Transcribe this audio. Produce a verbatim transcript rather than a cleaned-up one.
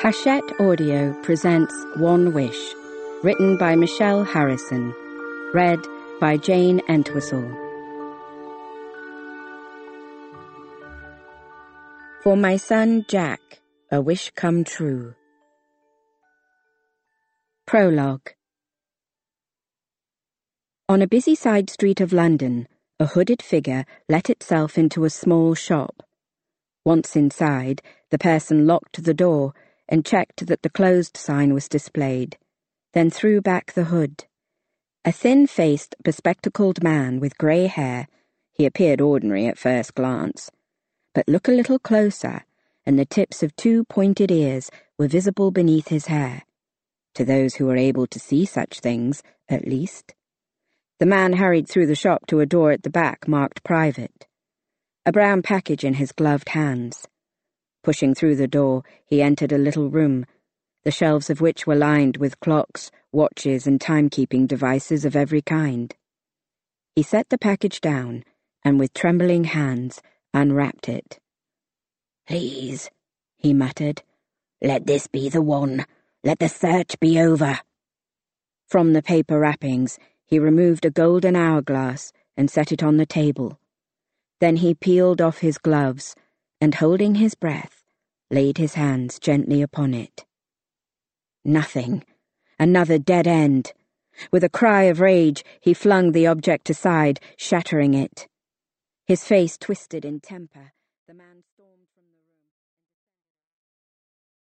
Hachette Audio presents One Wish, written by Michelle Harrison, read by Jane Entwistle. For my son Jack, a wish come true. Prologue. On a busy side street of London, a hooded figure let itself into a small shop. Once inside, the person locked the door and checked that the closed sign was displayed, then threw back the hood. A thin-faced, bespectacled man with grey hair, he appeared ordinary at first glance, but look a little closer, and the tips of two pointed ears were visible beneath his hair, to those who were able to see such things, at least. The man hurried through the shop to a door at the back marked private, a brown package in his gloved hands. Pushing through the door, he entered a little room, the shelves of which were lined with clocks, watches, and timekeeping devices of every kind. He set the package down, and with trembling hands unwrapped it. "Please," he muttered, "let this be the one. Let the search be over." From the paper wrappings, he removed a golden hourglass and set it on the table. Then he peeled off his gloves, and holding his breath, laid his hands gently upon it. Nothing. Another dead end. With a cry of rage, he flung the object aside, shattering it. His face twisted in temper. The man